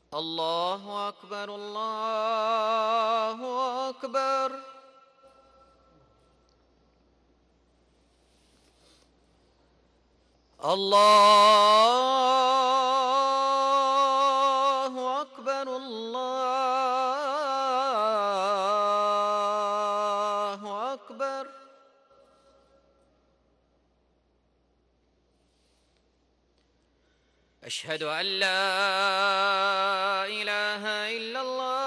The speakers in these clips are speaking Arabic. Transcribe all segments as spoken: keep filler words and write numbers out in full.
الله أكبر الله أكبر. الله أكبر الله أكبر. أشهد أن لا إله إلا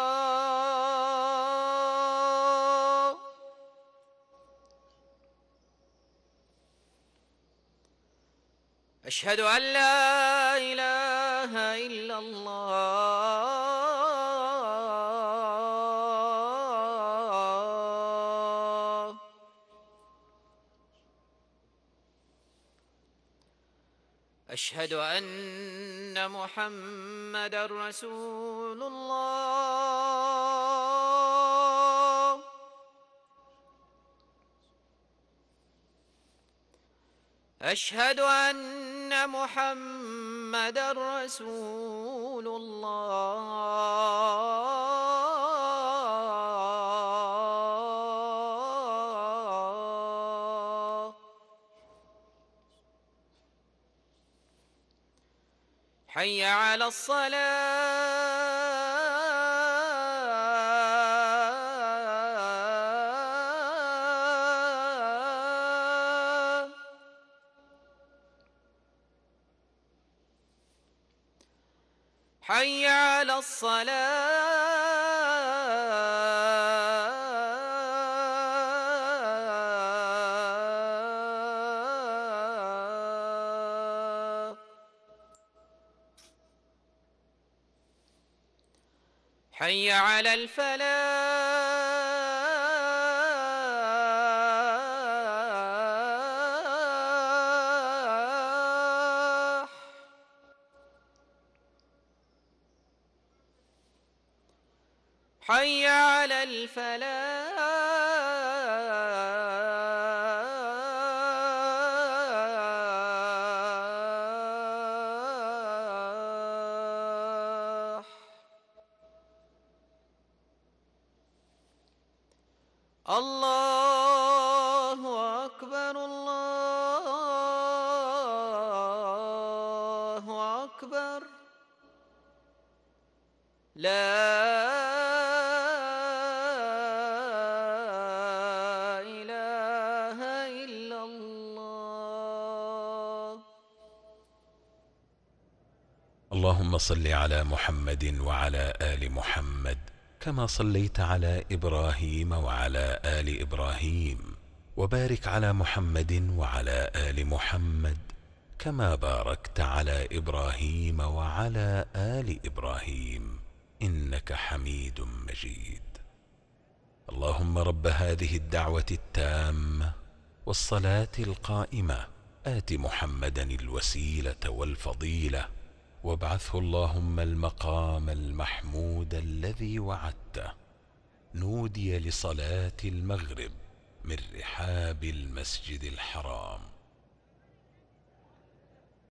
الله. أشهد أن لا إله إلا الله. أشهد أن محمدًا رسول الله. أشهد أن محمدًا رسول الله. حي على الصلاة. حي على الصلاة. حي على الفلاح. حي على الفلاح. الله أكبر الله أكبر. لا إله إلا الله. اللهم صل على محمد وعلى آل محمد كما صليت على إبراهيم وعلى آل إبراهيم، وبارك على محمد وعلى آل محمد كما باركت على إبراهيم وعلى آل إبراهيم إنك حميد مجيد. اللهم رب هذه الدعوة التامة والصلاة القائمة آت محمدا الوسيلة والفضيلة وابعثه اللهم المقام المحمود الذي وعدته. نودي لصلاة المغرب من رحاب المسجد الحرام.